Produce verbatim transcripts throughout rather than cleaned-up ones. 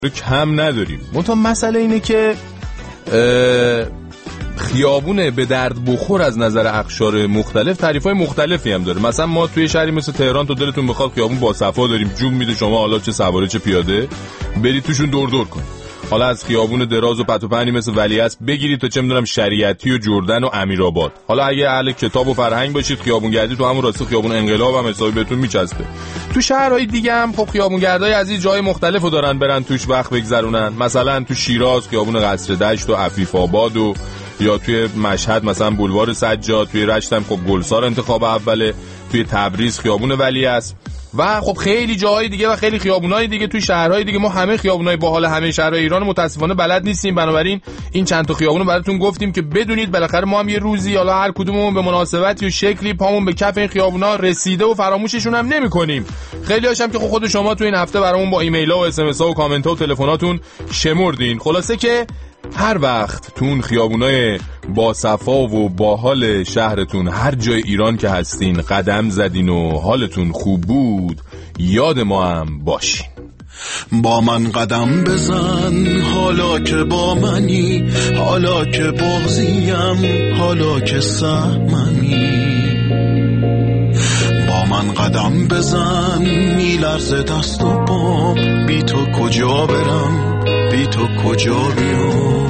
کم نداریم. منتها مسئله اینه که خیابون به درد بخور از نظر اقشار مختلف تعریفای مختلفی هم داره. مثلا ما توی شهری مثل تهران تو دلتون بخواد خیابون با صفا داریم، جون میده شما حالا چه سواره چه پیاده برید توشون دور دور کنید. حالا از خیابون دراز و پت و پنی مثل ولیعصر بگیرید تا چه میدونم شریعتی و جردن و امیرآباد. حالا اگه اهل کتاب و فرهنگ باشید خیابون گردی تو همون راسته خیابون انقلاب هم حسابی بهتون میچسبه. تو شهرهای دیگه هم خب خیابون گردای از این جای مختلفو دارن برن توش وقت بگذرونن. مثلا تو شیراز خیابون قصر دشت و عفیف آباد، و یا توی مشهد مثلا بولوار سجاد، توی رشت هم خب گلسار انتخاب اوله، توی تبریز خیابون ولیعصر و خب خیلی جاهای دیگه و خیلی خیابونای دیگه توی شهرهای دیگه. ما همه خیابونای باحال همه شهرهای ایران متاسفانه بلد نیستیم، بنابراین این چند تا خیابونو براتون گفتیم که بدونید بالاخره ما هم یه روزی حالا هر کدوممون به مناسبتی و شکلی پامون به کف این خیابونا رسیده و فراموششون هم نمی‌کنیم. خیلی هاشم که خب خود شما تو این هفته برامون با ایمیل‌ها و اس ام اس‌ها و کامنت‌ها و تلفناتون شمردین. خلاصه که هر وقت تو اون خیابونای با صفا و باحال شهرتون هر جای ایران که هستین قدم زدین و حالتون خوب بود، یاد ما هم باشین. با من قدم بزن حالا که با منی، حالا که بغضیم، حالا که سهممی. با من قدم بزن میلرزه دست و پام، بی تو کجا برم، بی تو کجا بیام.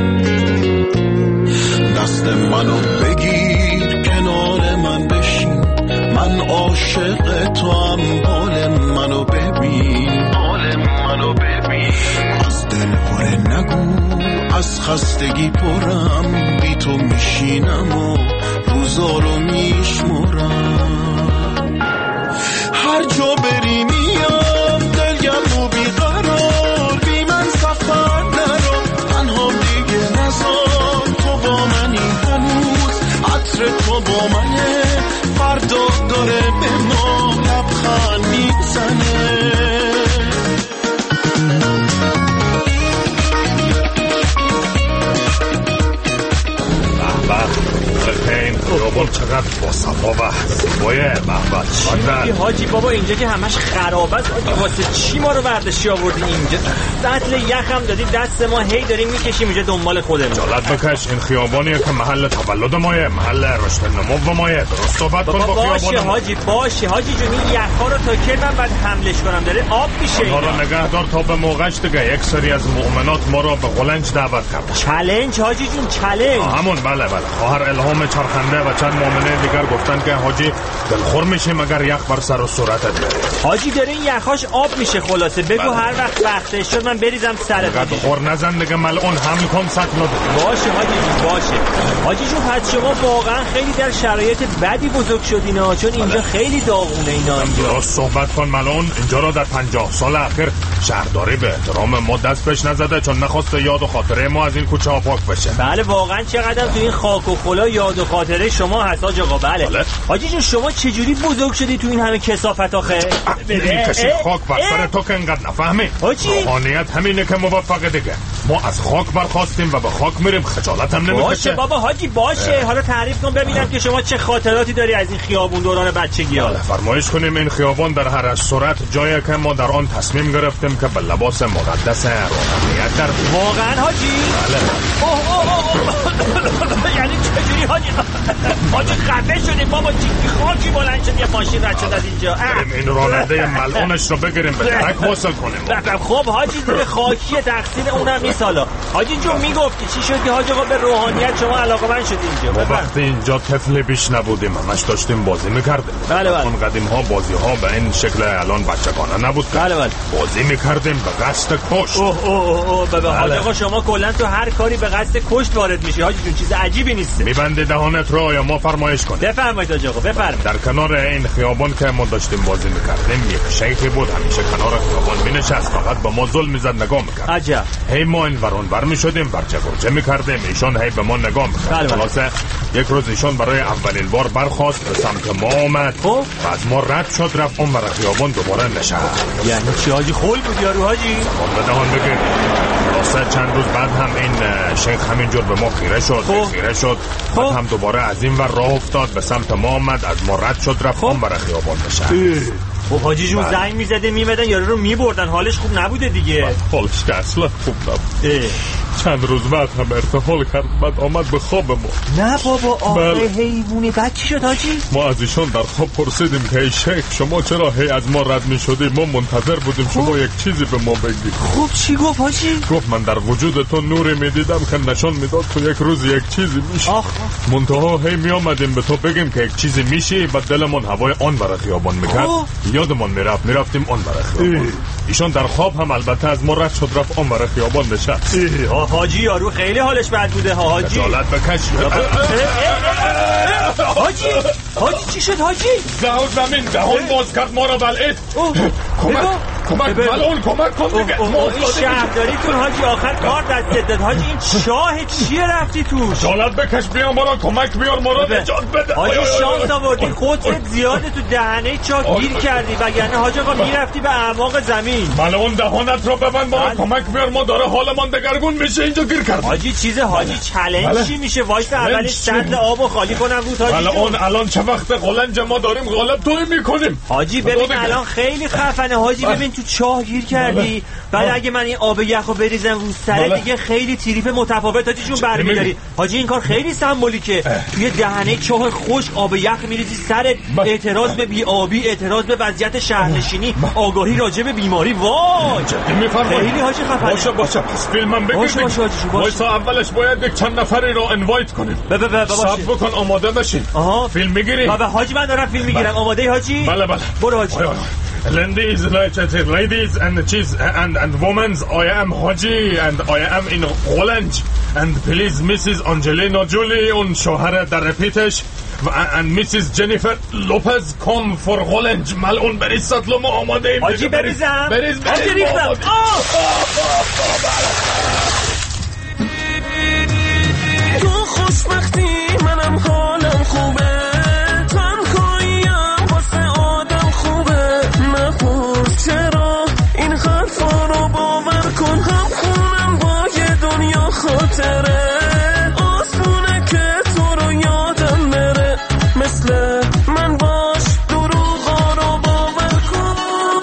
دست منو بگیر کنار من بشین، من عاشق تو هم، حال منو ببین، حال منو ببین. از دل پره نگو، از خستگی پرم، بی تو میشینم و روزا رو میشمرم. هر جا بری میام دلگم و بیقرار، بی من سفر نرو تنها دیگه نزار. تو با منی هنوز، عطر تو با منه، فردا داره به ما لبخند میزنه. خیابون چقدر با صفا و زیبایه. محمد حاجی بابا اینجا که همش خراب است، واسه چی ما رو برداشتی آوردی اینجا؟ سطل یخ هم دادی دست ما، هی داریم میکشیم اینجا دنبال خودمون. جالت بکش، این خیابانیه که محل تولد مایه، محل رشد نمو مایه. درست صحبت کن با خیابان. باشه حاجی باشه حاجی جون، این یخا رو تا کی من بعد حملش کنم؟ داره آب میشه. اینا رو نگهدار تا به موقعش دیگه. یک سری از مؤمنات ما رو به قلنج دعوت کرد. چالش حاجی جون، چالش. همون بله بله. خواهر الهام چرخنده و چند مؤمنه دیگر گفتن که حاجی دلخور میشیم اگر یخ بر سر و صورتت بیاره. حاجی داره این یخاش آب میشه. خلاصه بگو بله. هر وقت وقتش شد من بریزم سرت. دلخور نزن دیگه ملعون، حمل کن سطل. باشه حاجی جون باشه. حاجی جون پس شما واقعا خیلی در شرایط بدی بزرگ شدین ها، چون اینجا بله. خیلی داغونه اینا اینجا. درست صحبت کن ملعون. اینجا رو در پنجاه سال اخیر شهرداری به احترام ما دست پیش نزده، چون نخواست یاد و خاطره ما از این کوچه ها پاک بشه. بله واقعا چقدر تو این خاک و خلا یاد و خاطره شما هست حاج آقا. بله, بله. حاجی جون شما چجوری بزرگ شدی تو این همه کثافت آخه؟ این کسی خاک بر سر تو که انقدر نفهمی. روحانیت همینه که موفقه دیگه. ما از خاک برخواستیم و به خاک میریم، خجالت هم نمیکشه. باشه بابا حاجی باشه. اه. حالا تعریف کن ببینم که شما چه خاطراتی داری از این خیابون دوران بچگی ها. فرمایش کنیم. این خیابان در هر صورت جایی که ما در آن تصمیم گرفتیم که به لباس مقدس روحانیت در واقعا حاجی. بله. اوه اوه اوه. یعنی چجوری حاجی؟ حاجی خفه شدیم بابا، چی خاکی بلند شد یه ماشین رد شد از اینجا. این راننده ملعونش رو بگیریم به درک وصل کنیم. خب حاجی دیگه خاکی تقصیر اونم نیست. حالا حاجی جون میگفتی چی شد که حاج آقا به روحانیت شما علاقه‌مند شدی اینجا؟ ما وقتی اینجا طفل بیش نبودیم همش داشتیم بازی میکردیم. بله بله. اون قدیم ها بازی ها به این شکل الان بچگانه نبود. بله بله. بازی میکردیم به قصد کشت. اوه اوه اوه بابا حاج آقا شما کلا تو هر کاری به قصد کشت وارد میشی حاجی جون، چیز عجیبی نیست. میبندی دهانت رو یا ما فرمایش کنیم؟ بفرمایید حاج آقا بفرمایید. در کنار این خیابان که ما داشتیم بازی میکردیم یک شیخی بود، همیشه کنار خیابان مینشست، فقط به ما ظلم میزد، نگاه میکرد. عجب. هی ما این ورون ور میشدیم، ورچه گرچه میکردیم، ایشان هی به ما نگاه میکرد. خلاصه یک روز ایشان برای اولین بار برخاست به سمت ما آمد. خب بعد ما رد شد رفت اون ور خیابان دوباره نشست. یعنی چی حاجی؟ خول بود یارو حاجی؟ اون بدهان بگیر. خلاصه چند روز بعد هم این شیخ همینجور به ما خیره شد. خب. خیره شد خب. بعد هم دوباره از این ور راه افتاد به سمت ما آمد، از ما رد شد رفت خب. اون ور خیابان نشست. و حاجی جون زنگ میزده میمدن یارو رو میبردن، حالش خوب نبوده دیگه. حالش که اصلا خوب نبود. چند روز بعد هم ارتحال کرد، بعد آمد به خواب ما. نه بابا آقای حیوانی، بعد چی شد حاجی؟ ما از ایشان در خواب پرسیدیم که ای شیخ شما چرا هی از ما رد میشدید؟ ما منتظر بودیم خوب. شما یک چیزی به ما بگید. خب چی گفت حاجی؟ گفت من در وجود تو نوری میدیدم که نشان میداد تو یک روز یک چیزی میشی. منتها هی میامدیم به تو بگیم که یک چیزی میشی، بعد دلمون هوای آن برای خیابان میکرد، یادمون میرفت میرفتیم آن برای خیابان. ایشان در خواب هم البته از ما رد شد رفت آن برای خیابان نشست. حاجی یارو خیلی حالش بد بوده ها حاجی. خجالت بکش. حاجی حاجی چی شد حاجی؟ زهر زمین دهان باز کرد ما را بلعید. کمک کمک ملعون کمک کن دیگه. این شهرداری کن حاجی، آخر کار دستت داد حاجی. این چاه چیه رفتی توش؟ خجالت بکش، بیا ما را کمک بیار، ما را نجات بده. حاجی شانس آوردی خودت زیاده تو دهنه چاه گیر کردی، وگرنه حاجی آقا میرفتی به اعماق زمین. ملعون دهانت رو ببند، ما را کمک بیار، ما داره حالمان دگرگون میشه اینجا گیر کرد. حاجی چیز حاجی چالش چی میشه؟ وایس اولش سطل آبو خالی کنم رو حاجی. ملعون الان چه وقت قلنج ما داریم غالب توی میکنیم حاجی. ببین الان خیلی خفنه حاجی، ببین تو چاه گیر کردی، بعد اگه من این آب یخو بریزم رو سرت دیگه خیلی تریپ متفاوت حاجی جون برمی‌داری. حاجی این کار خیلی سمبولیکه، توی دهنه چاه خشک آب یخ میریزی سرت، اعتراض به بی‌آبی، اعتراض به وضعیت شهرنشینی، آگاهی راجع به بیماری. وای خیلی حاجی خفنه. باشه باشه پس فیلمم بگیر. باشه باشه حاجی باشه. وایسا اولش باید یک چند نفری رو اینوایت کنیم. صبر بکن آماده بشین. آها فیلم میگیری؟ بابا حاجی من دارم فیلم میگیرم. آماده حاجی؟ بله بله برو حاجی. Ladies, ladies and cheese and and women, I am Haji and I am in Holland and please Missus Angelina Jolie und شوهر در رپیتش and Missus Jennifer Lopez come for Holland. ملعون بریز سطل ما آماده ایم. حاجی بریزم؟ بریز بریز ریختم. تو خوشبختی منم حالم خوبه، چرا این حرفا رو باور کن، هم خونم با یه دنیا خاطره، آسونه که تو رو یادم بره، مثل من باش دروغا رو باور کن.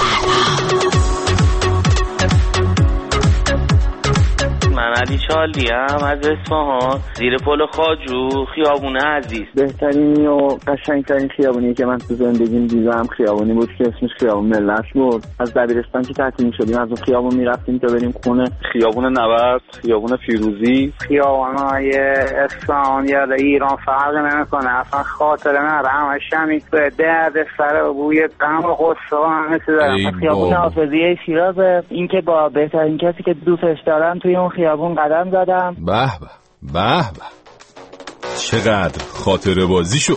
من علی چالی هم از اصفهان، زیر پل خواجو، خیابون عزیز. بهترین و قشنگترین خیابونی که من تو زندگیم دیدم خیابونی بود که اسمش خیابون ملت بود. از دبیرستان که تعطیل شدیم از اون خیابون میرفتیم تا بریم خونه. خیابون نبرد، خیابون فیروزی، خیابونای اصفهان یا ایران فرق نمیکنه، اصلا خاطره نداره، همش همین درد سر و بوی غم و غصه و همه چیز داره. خیابون حافظیه شیراز، این که با بهترین کسی که دوستش دارم توی اون خیابون قدم زدم. به به به به چقدر خاطره بازی شد.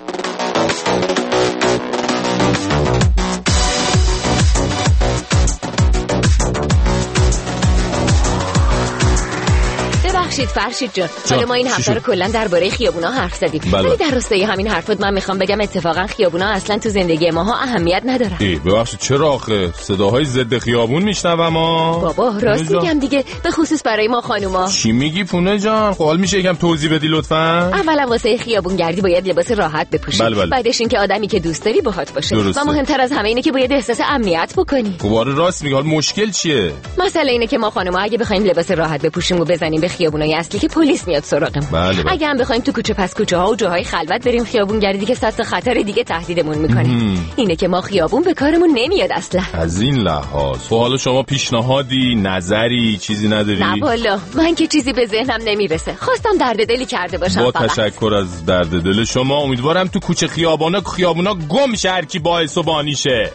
ببخشید فرشید جان، حالا ما این هفته رو کلا درباره خیابونا حرف زدیم، ولی در راستای همین حرفات من میخوام بگم اتفاقا خیابونا اصلا تو زندگی ماها اهمیت ندارن. ای ببخشید چرا آخه؟ صداهای ضد خیابون میشنوم ما. بابا راست میگم دیگه، به خصوص برای ما خانوما. چی میگی پونه جان؟ خب حال میشه یکم توضیح بدی لطفا؟ اولا واسه خیابون گردی باید لباس راحت بپوشی، بل بل. بعدش اینکه آدمی که دوست داری باهات باشه، درسته. و مهمتر از همه اینه که باید احساس امنیت بکنی. خب آره راست میگی. حال مشکل چیه؟ مسئله اینه که ما خانوما اگه بخوایم لباس راحت بپوشیم و بزنیم به خیابونای اصلی که پلیس میاد سراغمون. بله بله. اگه هم بخوایم تو کوچه پس کوچه ها و جاهای خلوت بریم خیابون گردی که صد تا خطر دیگه تهدیدمون میکنه، اینه که ما خیابون به کارمون نمیاد اصلا. از این لحاظ سوال شما پیشنهادی، نظری، چیزی نداری؟ نه والا من که چیزی به ذهنم نمیرسه، خواستم درد دلی کرده باشم. با فقط تشکر از درد دل شما. امیدوارم تو کوچه خیابانا خیابونا گم شه هر کی باعث و بانی شه.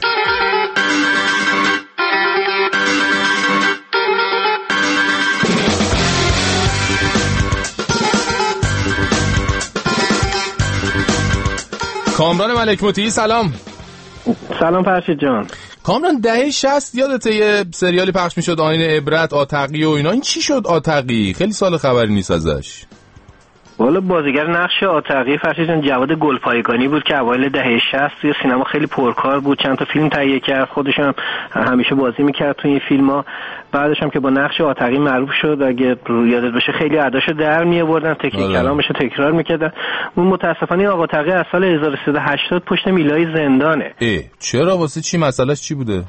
کامران ملک مطیعی سلام. سلام فرشید جان. کامران دهه شصت یادته یه سریالی پخش میشد آیین عبرت، آتقی و اینا، این چی شد آتقی؟ خیلی سال خبری نیست ازش. والا بازیگر نقش عاطقی فرشید جان جواد گلپایگانی بود که اوایل دهه شصت توی سینما خیلی پرکار بود، چند تا فیلم تهیه کرد، خودش هم همیشه بازی میکرد توی این فیلم‌ها. بعدش هم که با نقش عاطقی معروف شد، اگه یادت باشه خیلی اداشو در میآوردن، تکنیک کلامش رو تکرار میکردن. اون متاسفانه آقا عاطقی از سال هزار و سیصد و هشتاد پشت میلای زندانه. ای چرا؟ واسه چی؟ مسئلهش چی بوده؟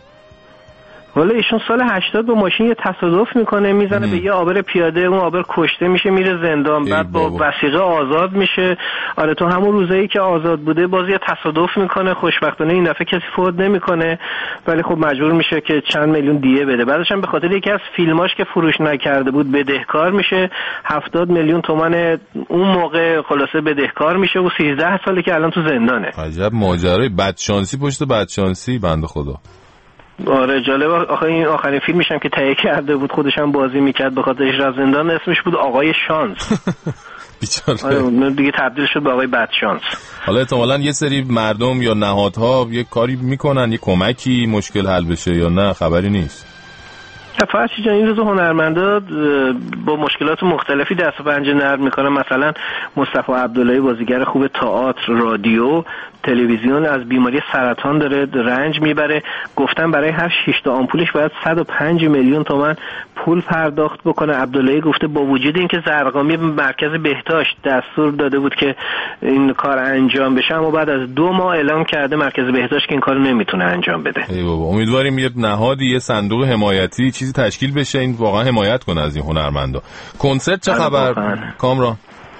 والا ایشون سال هشتاد با ماشین یه تصادف میکنه، میزنه به یه آبر پیاده، اون آبر کشته میشه، میره زندان، بعد با وثیقه آزاد میشه. آره تو همون روزایی که آزاد بوده باز یه تصادف میکنه، خوشبختانه این دفعه کسی فوت نمیکنه، ولی خب مجبور میشه که چند میلیون دیه بده. بعدش هم به خاطر یکی از فیلماش که فروش نکرده بود بدهکار میشه، هفتاد میلیون تومان اون موقع خلاصه بدهکار میشه و سیزده ساله که الان تو زندانه. عجب ماجرای بدشانسی پشت بدشانسی بنده خدا. آره جالب. آخه این آخرین فیلمش هم که تهیه کرده بود خودش هم بازی میکرد به خاطرش از زندان، اسمش بود آقای شانس. بیچاره. آره دیگه تبدیل شد به آقای بدشانس. حالا احتمالاً یه سری مردم یا نهادها یه کاری میکنن یه کمکی مشکل حل بشه یا نه خبری نیست. فرشی جان این روز هنرمندا با مشکلات مختلفی دست و پنجه نرم میکنن. مثلا مصطفی عبداللهی بازیگر خوب تئاتر، رادیو، تلویزیون از بیماری سرطان داره رنج میبره، گفتن برای هر شش تا آمپولش باید صد و پنج میلیون تومان پول پرداخت بکنه. عبداللهی گفته با وجود اینکه زرقامی مرکز بهداشت دستور داده بود که این کار انجام بشه، اما بعد از دو ماه اعلام کرده مرکز بهداشت که این کارو نمیتونه انجام بده. ای بابا امیدواریم یه نهادی، یه صندوق حمایتی چیزی تشکیل بشه این واقعا حمایت کنه از این هنرمندا. کنسرت چه خبر کامران؟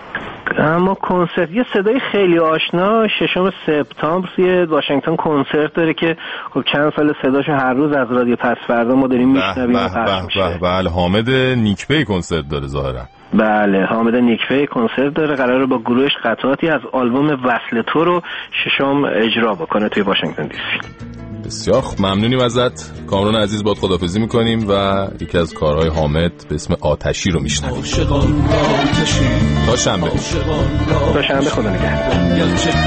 اما کنسرت یه صدای خیلی آشنا ششم سپتامبر توی واشنگتن کنسرت داره که خب چند سال صداشو هر روز از رادیو پس فردا ما داریم میشنویم و پخش میشه. بله حامد نیکپی کنسرت داره ظاهرا. بله حامد نیکپی کنسرت داره، قراره با گروهش قطعاتی از آلبوم وصل تو رو ششم اجرا بکنه توی واشنگتن دی سی. بسیار ممنونیم ازت کامران عزیز، باهات خداحافظی میکنیم و یکی از کارهای حامد به اسم آتشی رو میشنویم. تا شنبه تا شنبه خدا نگهدار.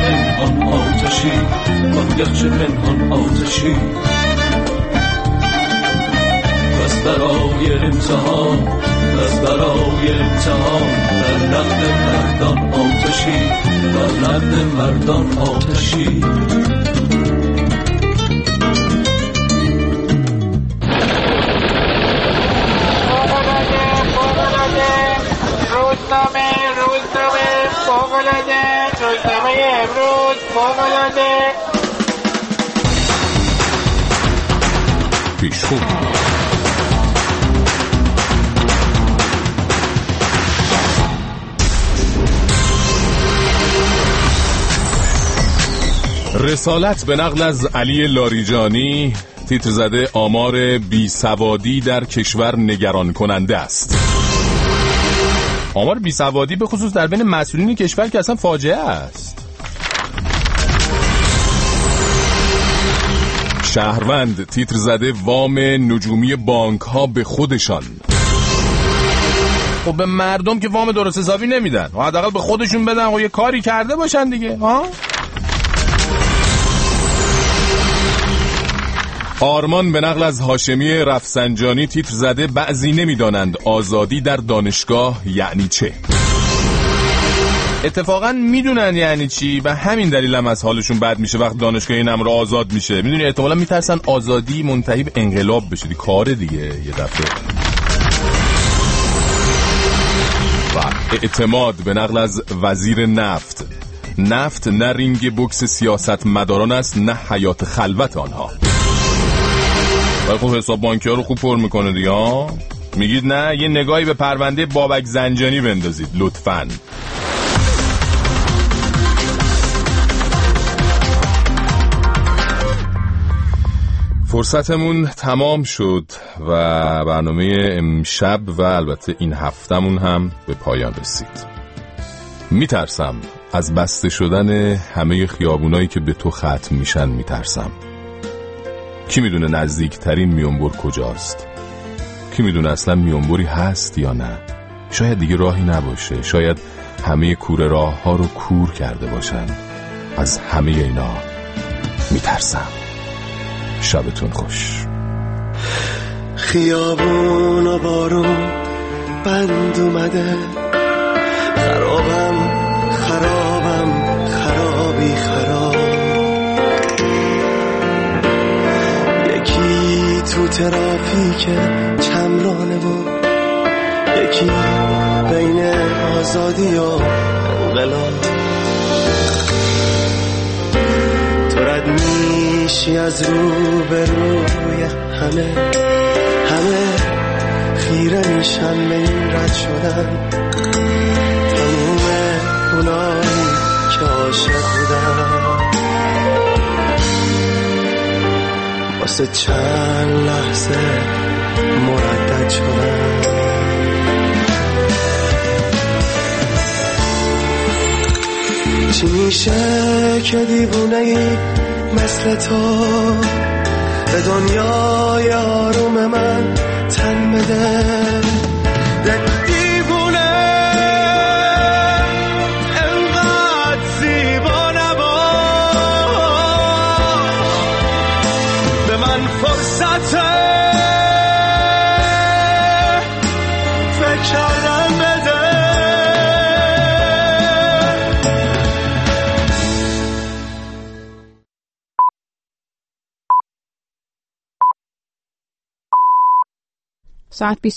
بس برای امتحان بس برای امتحان در نقد مردان آتشی در نقد مردان آتشی. روزنامه روزنامه فوق‌العاده روزنامه امروز فوق‌العاده پیشخون رسالت به نقل از علی لاریجانی تیتر زده آمار بیسوادی در کشور نگران کننده است. آمار بیسوادی به خصوص در بین مسئولین کشور که اصلا فاجعه است. شهروند تیتر زده وام نجومی بانک ها به خودشان. خب به مردم که وام درست حسابی نمیدن، حداقل به خودشون بدن و یه کاری کرده باشن دیگه ها. آرمان به نقل از هاشمی رفسنجانی تیتر زده بعضی نمیدانند آزادی در دانشگاه یعنی چه. اتفاقا میدونن یعنی چی و همین دلیل هم از حالشون بد میشه وقت دانشگاه این امر آزاد میشه. میدونی احتمالا میترسن آزادی منتهی به انقلاب بشه، کاره دیگه یه دفعه. و اعتماد به نقل از وزیر نفت نفت نه رینگ بوکس سیاست مداران است نه حیات خلوت آنها. ولی خب حساب بانکی ها رو خوب پر میکنه دیگه ها. میگید نه یه نگاهی به پرونده بابک زنجانی بندازید لطفاً. فرصتمون تمام شد و برنامه امشب و البته این هفتمون هم به پایان رسید. میترسم از بسته شدن همه خیابونایی که به تو ختم میشن میترسم. کی میدونه نزدیکترین میونبر کجاست؟ کی میدونه اصلا میونبری هست یا نه؟ شاید دیگه راهی نباشه، شاید همه کوره راه ها رو کور کرده باشن. از همه اینا میترسم. شبتون خوش. خیابون و بارون بند اومده، خرابم خرابم خرابی خراب. یکی تو ترافیک چمرانه و یکی بین آزادی و انقلاب. تو رد میشی از رو به روی همه، همه خیره میشن به این رد شدن. تموم اونایی که عاشق بودن واسه چند لحظه مردد شدن. چی میشه که دیوونه ای مثل تو به دنیای آروم من تن بده؟ دیوونه انقدر زیبا نباش، به من فرصت فکر کردن بده. ساعت بیست